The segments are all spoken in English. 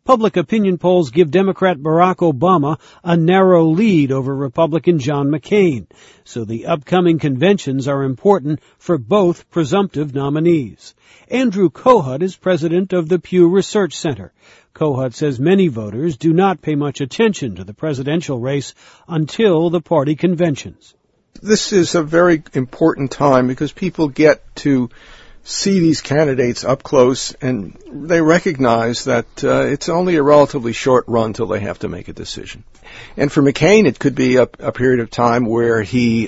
Public opinion polls give Democrat Barack Obama a narrow lead over Republican John McCain, so the upcoming conventions are important for both presumptive nominees. Andrew Kohut is president of the Pew Research Center. Kohut says many voters do not pay much attention to the presidential race until the party conventions. This is a very important time because people get to see these candidates up close, and they recognize that it's only a relatively short run till they have to make a decision. And for McCain, it could be a period of time where he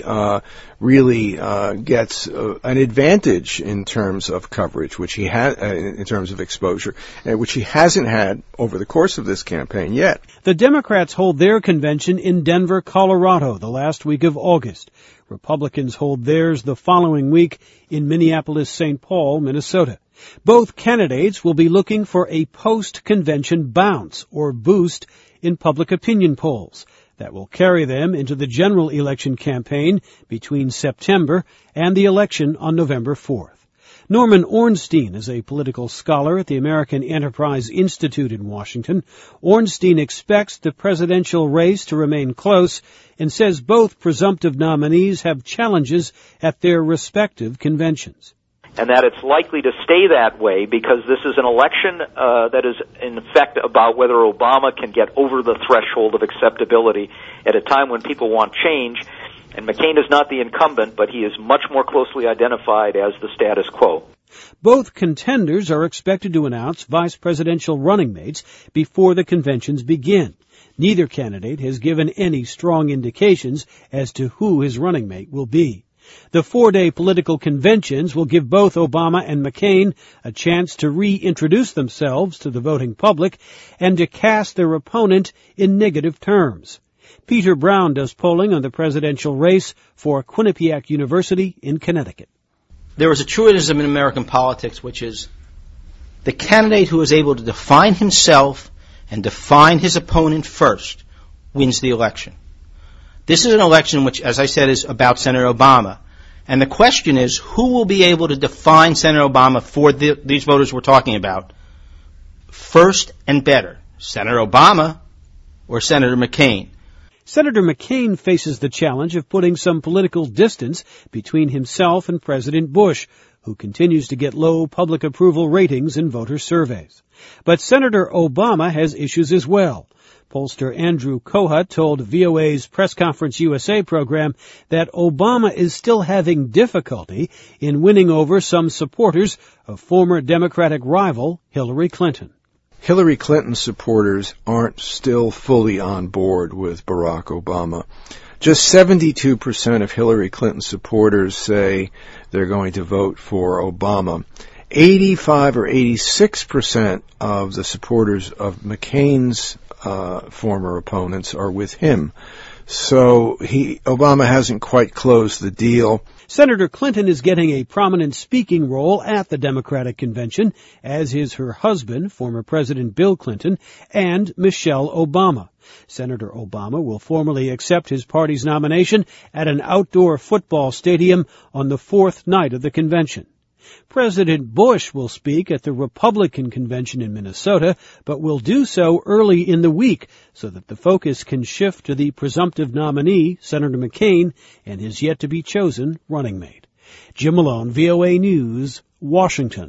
really gets an advantage in terms of coverage, which he has in terms of exposure, which he hasn't had over the course of this campaign yet. The Democrats hold their convention in Denver, Colorado, the last week of August. Republicans hold theirs the following week in Minneapolis-St. Paul, Minnesota. Both candidates will be looking for a post-convention bounce or boost in public opinion polls that will carry them into the general election campaign between September and the election on November 4th. Norman Ornstein is a political scholar at the American Enterprise Institute in Washington. Ornstein expects the presidential race to remain close and says both presumptive nominees have challenges at their respective conventions. And that it's likely to stay that way because this is an election that is, in effect, about whether Obama can get over the threshold of acceptability at a time when people want change. And McCain is not the incumbent, but he is much more closely identified as the status quo. Both contenders are expected to announce vice presidential running mates before the conventions begin. Neither candidate has given any strong indications as to who his running mate will be. The 4-day political conventions will give both Obama and McCain a chance to reintroduce themselves to the voting public and to cast their opponent in negative terms. Peter Brown does polling on the presidential race for Quinnipiac University in Connecticut. There is a truism in American politics, which is the candidate who is able to define himself and define his opponent first wins the election. This is an election which, as I said, is about Senator Obama. And the question is, who will be able to define Senator Obama for these voters we're talking about first and better? Senator Obama or Senator McCain? Senator McCain faces the challenge of putting some political distance between himself and President Bush, who continues to get low public approval ratings in voter surveys. But Senator Obama has issues as well. Pollster Andrew Kohut told VOA's Press Conference USA program that Obama is still having difficulty in winning over some supporters of former Democratic rival Hillary Clinton. Hillary Clinton supporters aren't still fully on board with Barack Obama. Just 72% of Hillary Clinton supporters say they're going to vote for Obama. 85 or 86% of the supporters of McCain's former opponents are with him. So Obama hasn't quite closed the deal. Senator Clinton is getting a prominent speaking role at the Democratic convention, as is her husband, former President Bill Clinton, and Michelle Obama. Senator Obama will formally accept his party's nomination at an outdoor football stadium on the fourth night of the convention. President Bush will speak at the Republican convention in Minnesota, but will do so early in the week so that the focus can shift to the presumptive nominee, Senator McCain, and his yet-to-be-chosen running mate. Jim Malone, VOA News, Washington.